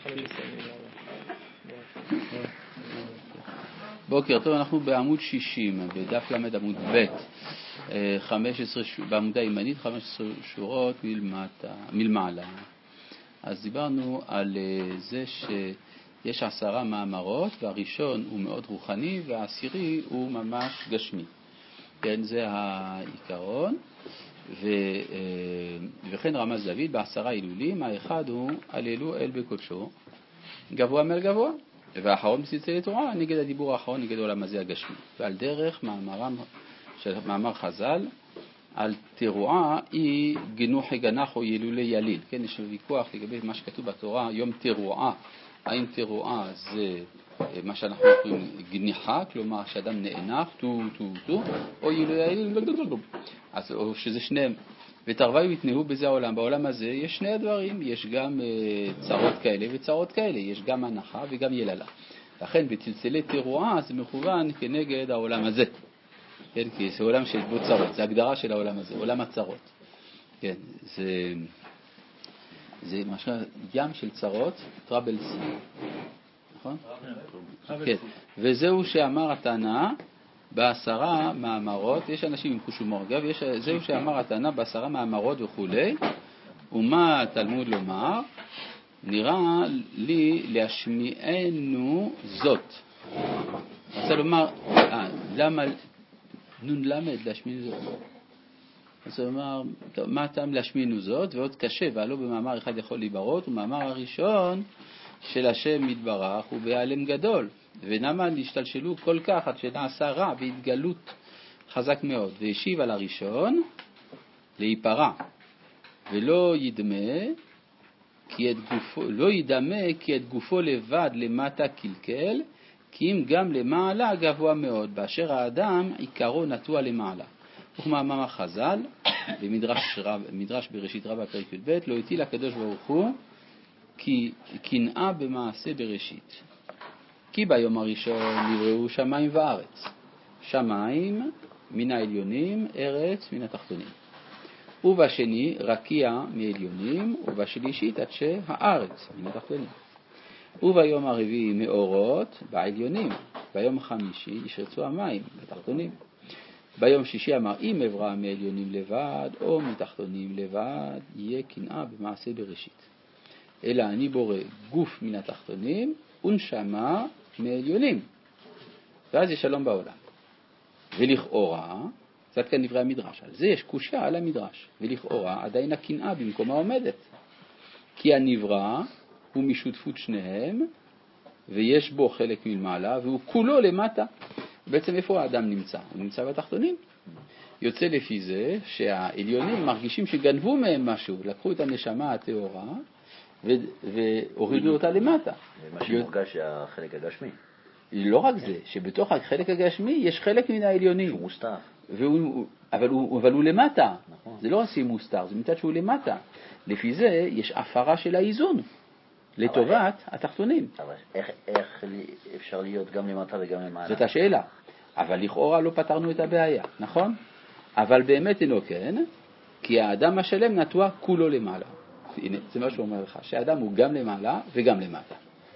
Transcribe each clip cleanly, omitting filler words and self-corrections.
בוקר טוב, אנחנו בעמוד 60, בדף למד עמוד ב', 15 בעמודה הימנית, 15 שורות מלמעלה. אז דיברנו על זה שיש 10 מאמרות, והראשון הוא מאוד רוחני והעשירי הוא ממש גשמי. כן, זה העיקרון. וכן רמז דוד ב10 הילולים, האחד הוא הללו אל בקודשו, גבוה מעל גבוה, והאחרון בצלצלי תורה, נגד הדיבור האחרון, נגד עולם הזה הגשמי. ועל דרך מאמר חז"ל, על תרועה היא גנוחי גנח או ילולי יליל. כן, יש ויכוח לגבי מה שכתוב בתורה, יום תרועה. האם תרועה זה מה שאנחנו קוראים גניחה, כלומר שאדם נאנח, או ילולי יליל, אז, או שזה שניהם. ותרוויו יתנהו בזה העולם. בעולם הזה יש שני הדברים, יש גם צרות כאלה וצרות כאלה, יש גם הנחה וגם יללה. לכן בצלצלי תרועה זה מכוון כנגד העולם הזה. כן, כי זה עולם של בו צרות, זה הגדרה של העולם הזה, עולם הצרות. כן, זה משהו, ים של צרות, טראבלס, נכון? כן, וזהו שאמר התנא ב10 מאמרות, יש אנשים עם חוש הומור, אגב, זהו שאמר התנא ב10 מאמרות וכולי, ומה התלמוד לומר? נראה לי להשמיענו זאת. רוצה לומר, למה נון למד להשמיענו זאת? אז הוא אמר, מה הטעם להשמיענו זאת? ועוד קשה, ועלו במאמר אחד יכול להיברות, ומאמר הראשון של השם מתברך הוא בהיעלם גדול. ונמן השתלשלו כל כך עד שנעשה רע בהתגלות חזק מאוד. והשיב על הראשון להיפרע, ולא ידמה כי את גופו לבד למטה קלקל, כי אם גם למעלה גבוה מאוד, באשר האדם עיקרו נטוע למעלה. וכמאמר חז"ל, במדרש בראשית רבה פרק י"ב, לא הטיל הקדוש ברוך הוא כי קנאה במעשה בראשית. כי ביום הראשון נבראו שמיים וארץ. שמיים מן העליונים, ארץ מן התחתונים. ובשני רקיע מעליונים, ובשלישית עד שהארץ מן התחתונים. וביום הרביעי מאורות בעליונים. ביום החמישי ישרצו המים בתחתונים. ביום שישי אמר, אם אברא מעליונים לבד או מתחתונים לבד, יהיה קנאה במעשה בראשית. אלא אני בורא גוף מן התחתונים ונשמה מעליונים. ואז יש שלום בעולם. ולכאורה, זאת כאן דברי המדרש, על זה יש קושיה על המדרש. ולכאורה עדיין הקנאה במקומה עומדת. כי הנברא הוא משותפות שניהם, ויש בו חלק מלמעלה, והוא כולו למטה. בעצם איפה האדם נמצא? הוא נמצא בתחתונים. יוצא לפי זה שהעליונים מרגישים שגנבו מהם משהו, לקחו את הנשמה הטהורה והורידו אותה למטה. ומה שמורגש זה החלק הגשמי. לא רק זה, שבתוך החלק הגשמי יש חלק מן העליונים. שהוא מוסתר. אבל הוא למטה. נכון. זה לא עושה מוסתר, זה מצד שהוא למטה. לפי זה יש הפרה של האיזון לטובת התחתונים. אבל איך אפשר להיות גם למטה וגם למעלה? זאת השאלה. אבל לכאורה לא פתרנו את הבעיה, נכון? אבל באמת אינו כן, כי האדם השלם נטוע כולו למעלה. הנה, זה מה שהוא אומר לך, שהאדם הוא גם למעלה וגם למטה.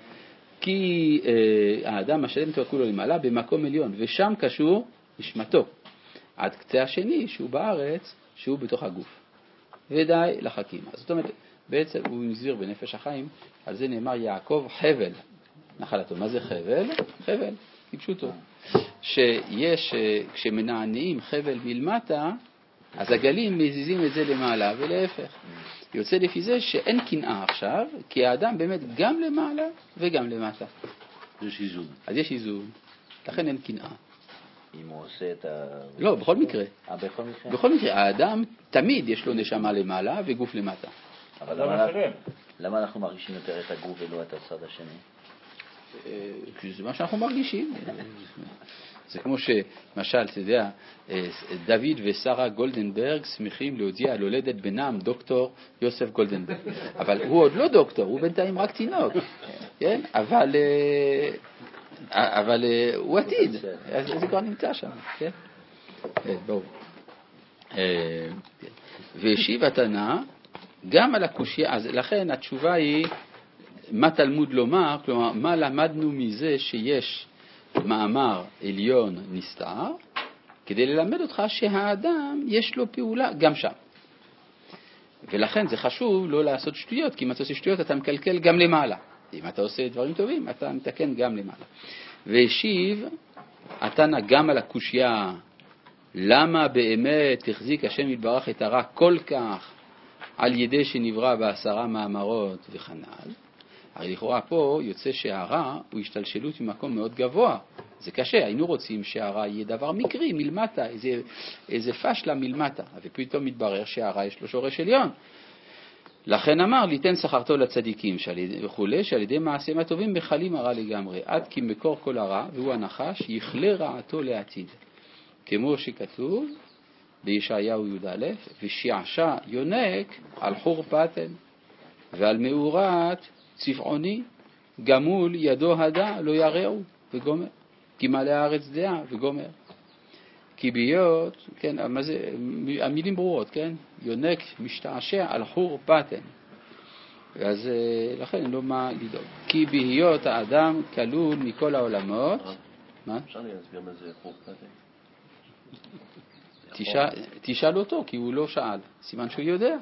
כי האדם השלם נטוע כולו למעלה במקום עליון, ושם קשור נשמתו. עד קצה השני, שהוא בארץ, שהוא בתוך הגוף. ודי לחכים. אז זאת אומרת, בעצם הוא מזהיר בנפש החיים, על זה נאמר יעקב חבל נחלתו. מה זה חבל? חבל, כפשוטו. שיש, כשמנענעים חבל מלמטה, אז הגלים מזיזים את זה למעלה ולהפך. יוצא לפי זה שאין קנאה עכשיו, כי האדם באמת גם למעלה וגם למטה. יש איזון. אז יש איזון, לכן אין קנאה. אם הוא עושה את ה... לא, בכל מקרה. בכל מקרה? בכל מקרה, האדם תמיד יש לו נשמה למעלה וגוף למטה. אבל למה אנחנו מרגישים יותר את הגוף ולא את הצד השני? כי זה מה שאנחנו מרגישים. זה כמו שמשל, אתה יודע, דוד ושרה גולדנברג שמחים להודיע על הולדת בנם דוקטור יוסף גולדנברג. אבל הוא עוד לא דוקטור, הוא בינתיים רק תינוק. כן? אבל הוא עתיד. אז זה כבר נמצא שם. כן? בואו. והשיב התנא גם על הקושיה, אז לכן התשובה היא מה תלמוד לומר? כלומר, מה למדנו מזה שיש מאמר עליון נסתר, כדי ללמד אותך שהאדם יש לו פעולה גם שם. ולכן זה חשוב לא לעשות שטויות, כי אם אתה עושה שטויות אתה מקלקל גם למעלה. אם אתה עושה דברים טובים, אתה מתקן גם למעלה. והשיב, התנא גם על הקושיה, למה באמת החזיק השם יתברך את הרע כל כך על ידי שנברא ב10 מאמרות וכנ"ל. הרי לכאורה פה יוצא שהרע הוא השתלשלות ממקום מאוד גבוה. זה קשה, היינו רוצים שהרע יהיה דבר מקרי מלמטה, איזה פשלה מלמטה, ופתאום מתברר שהרע יש לו שורש עליון. לכן אמר, ליתן שכרתו לצדיקים וכולי, שעל ידי מעשיהם הטובים מחלים הרע לגמרי, עד כי מקור כל הרע, והוא הנחש, יכלה רעתו לעתיד. כמו שכתוב בישעיהו י"א, ושעשע יונק על חור פטן ועל מאורת צבעוני, גמול ידו הדע לא יראו וגומר, כי מלא הארץ דעה וגומר. כי ביות, כן, מה זה, המילים ברורות, כן? יונק משתעשע על חור פטן. אז לכן לא מה לדאוג. כי בהיות האדם כלול מכל העולמות. מה? אפשר להסביר מה זה חור פטן? תשאל אותו, כי הוא לא שאל. סימן שהוא יודע.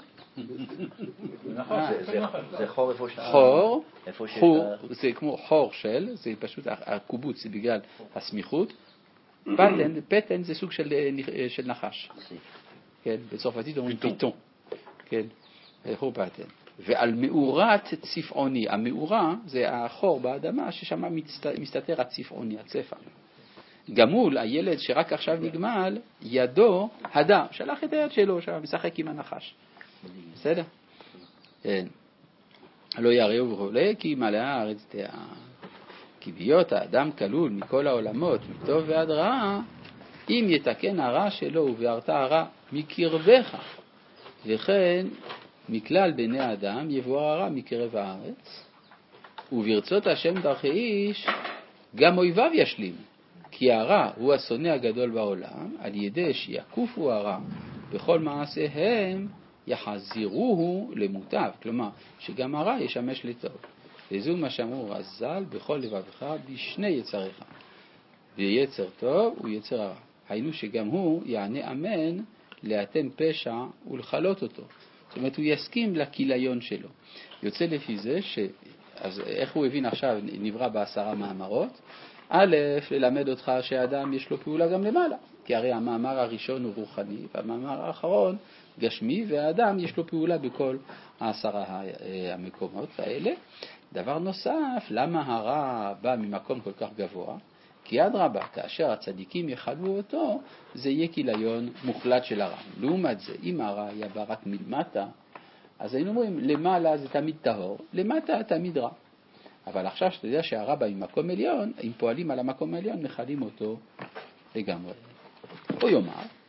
זה חור איפה ש... חור, זה כמו חור של, זה פשוט הקובוץ, זה בגלל הסמיכות. פטן זה סוג של נחש. כן, בצרפתית אומרים פיתון. כן, חור פטן. ועל מאורת צפעוני, המאורה זה החור באדמה ששם מסתתר הצפעוני, הצפע. גמול, הילד שרק עכשיו נגמל, ידו הדע, שלח את היד שלו, משחק עם הנחש. בסדר? כן. לא יראו וכולי, כי מלאה הארץ דעה. כי בהיות האדם כלול מכל העולמות, מטוב ועד רע, אם יתקן הרע שלו ובהרת הרע מקרבך, וכן מכלל בני האדם יבואר הרע מקרב הארץ, וברצות השם דרכי איש, גם אויביו ישלים. כי הרע הוא השונא הגדול בעולם, על ידי שיקופו הרע בכל מעשיהם, יחזירוהו למוטב. כלומר, שגם הרע ישמש לטוב. וזו מה שאמרו רז"ל, בכל לבבך בשני יצריך. ויצר טוב הוא יצר הרע. היינו שגם הוא יענה אמן לאתם פשע ולחלות אותו. זאת אומרת, הוא יסכים לכיליון שלו. יוצא לפי זה אז איך הוא הבין עכשיו נברא ב10 מאמרות? א', ללמד אותך שהאדם יש לו פעולה גם למעלה. כי הרי המאמר הראשון הוא רוחני, והמאמר האחרון גשמי, והאדם יש לו פעולה בכל 10 המקומות האלה. דבר נוסף, למה הרע בא ממקום כל כך גבוה? כי אדרבה, כאשר הצדיקים יחלו אותו, זה יהיה כיליון מוחלט של הרע. לעומת זה, אם הרע היה בא רק מלמטה, אז היינו אומרים, למעלה זה תמיד טהור, למטה תמיד רע. אבל עכשיו שאתה יודע שהרע בא ממקום עליון, אם פועלים על המקום העליון, מחלים אותו לגמרי. או יאמר,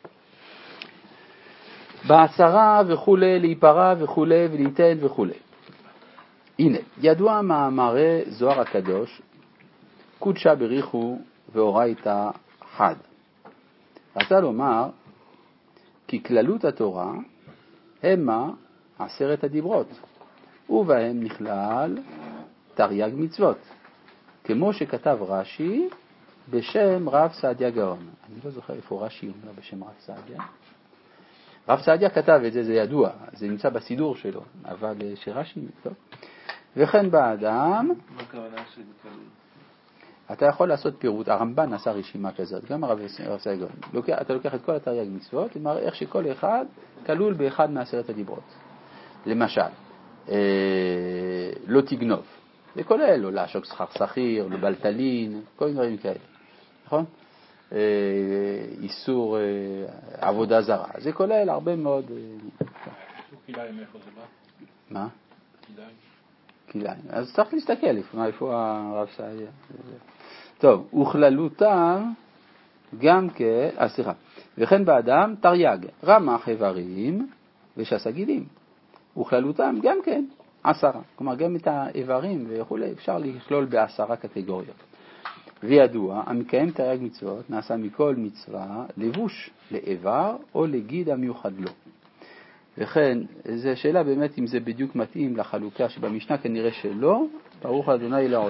בעשרה וכולי, להיפרע וכולי, וליתן וכולי. הנה, ידוע מאמרי זוהר הקדוש, קודשה בריחו ואורייתא חד. רצה לומר, כי כללות התורה המה 10 הדיברות, ובהם נכלל תרי"ג מצוות, כמו שכתב רש"י בשם רב סעדיה גאון. אני לא זוכר איפה רש"י אומר בשם רב סעדיה. רב סעדיה כתב את זה, זה ידוע, זה נמצא בסידור שלו, אבל שרש"י, טוב. וכן באדם, מה הכוונה של כלול? אתה יכול לעשות פירוט, הרמב"ן עשה רשימה כזאת, גם הרב סעדיה גאון. אתה לוקח את כל התרי"ג מצוות, ומראה איך שכל אחד כלול באחד מ10 הדיברות. למשל, לא תגנוב. זה כולל, לא לעשוק שכר שכיר, לא בלטלין, כל מיני דברים כאלה. נכון? איסור עבודה זרה. זה כולל הרבה מאוד... כיליים, איפה זה בא? מה? כיליים. כיליים. אז צריך להסתכל איפה הרב סעדיה. טוב, וכללותם גם סליחה. וכן באדם תרי"ג, רמ"ח איברים ושס"ה גידים. וכללותם גם כן 10. כלומר, גם את האיברים וכו' אפשר לכלול ב10 קטגוריות. וידוע, המקיים תרי"ג מצוות נעשה מכל מצווה לבוש לאיבר או לגיד המיוחד לו. וכן, זו שאלה באמת אם זה בדיוק מתאים לחלוקה שבמשנה, כנראה שלא, ברוך ה' לעולם.